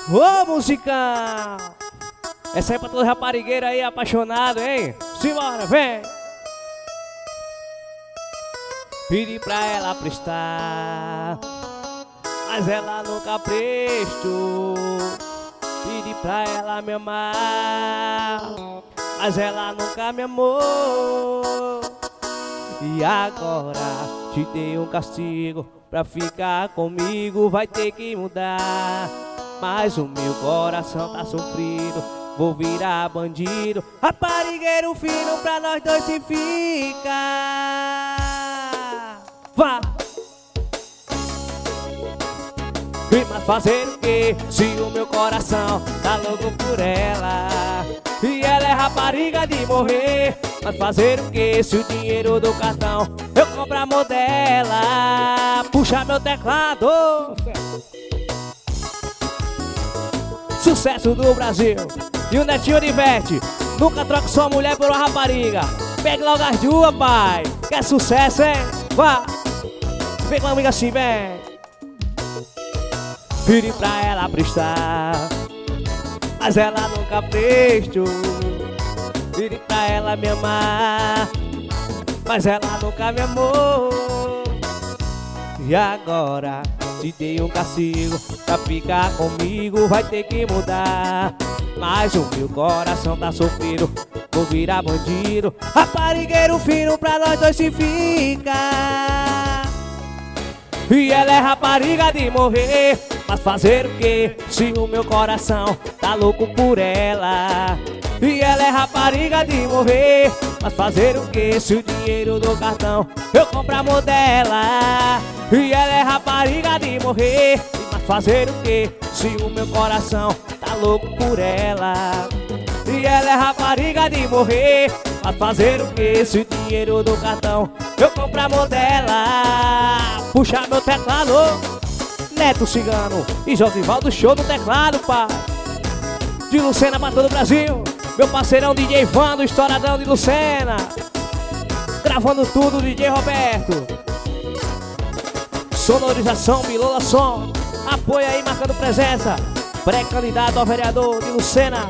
Ô, musical! Essa aí é pra todo raparigueiro aí, apaixonado, hein? Simbora, vem! Pedi pra ela prestar, mas ela nunca prestou. Pedi pra ela me amar, mas ela nunca me amou. E agora te dei um castigo, pra ficar comigo vai ter que mudar. Mas o meu coração tá sofrido, vou virar bandido. Raparigueiro fino pra nós dois se ficar. Vá! Mas fazer o que se o meu coração tá louco por ela? E ela é rapariga de morrer. Mas fazer o que se o dinheiro do cartão eu compro a modela? Puxa meu teclado. Sucesso do Brasil. E o Netinho diverte. Nunca troca sua mulher por uma rapariga. Pegue logo as duas, pai. Que é sucesso, hein? Vá. Vem com a amiga assim, vem. Pedi pra ela prestar, mas ela nunca prestou. Pedi pra ela me amar, mas ela nunca me amou. E agora te dei um castigo, pra ficar comigo vai ter que mudar. Mas o meu coração tá sofrido, vou virar bandido. Raparigueiro fino pra nós dois se ficar. E ela é rapariga de morrer. Mas fazer o que se o meu coração tá louco por ela? E ela é rapariga de morrer. Mas fazer o que se o dinheiro do cartão eu compro a modela? E ela é rapariga de morrer. Mas fazer o que se o meu coração tá louco por ela? E ela é rapariga de morrer. Mas fazer o que se o dinheiro do cartão eu compro a modela? Puxa meu teclado. Neto Cigano e Josivaldo Show no teclado, pai. De Lucena pra todo o Brasil. Meu parceirão DJ Vando, estouradão de Lucena. Gravando tudo, DJ Roberto. Sonorização, Bilola Som. Apoio aí, marcando presença. Pré-candidato ao vereador de Lucena.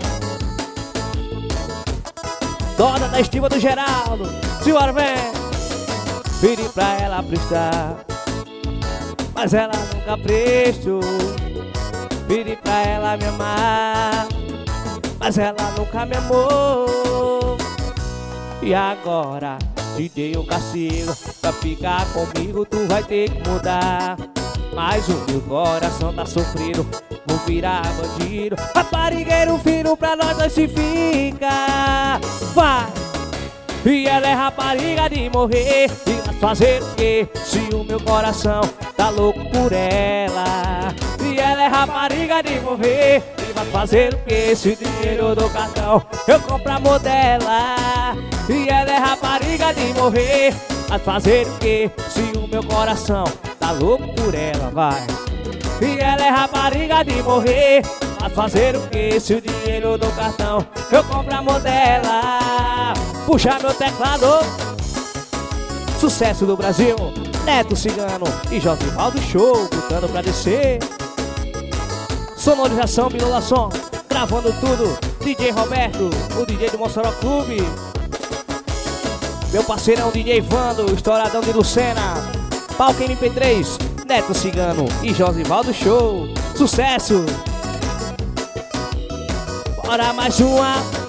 Dona da estiva do Geraldo. Senhora, vem. Pedi pra ela prestar, mas ela nunca prestou. Pedi pra ela me amar, mas ela nunca me amou. E agora te dei um castigo, pra ficar comigo tu vai ter que mudar. Mas o meu coração tá sofrido, vou virar bandido. Raparigueiro fino pra nós dois se ficar. Vai! E ela é rapariga de morrer. E fazer o que se o meu coração tá louco por ela? E ela é rapariga de morrer. E vai fazer o que se o dinheiro do cartão eu compro a modela? E ela é rapariga de morrer. Vai fazer o que se o meu coração tá louco por ela? Vai. E ela é rapariga de morrer. Vai fazer o que se o dinheiro do cartão eu compro a modela? Puxa meu teclado. Sucesso do Brasil, Neto Cigano e Josivaldo Show, lutando pra descer. Sonorização, Bilola Som, gravando tudo, DJ Roberto, o DJ do Mossoró Clube. Meu parceirão DJ Vando, estouradão de Lucena. Palco MP3, Neto Cigano e Josivaldo Show. Sucesso! Bora mais uma.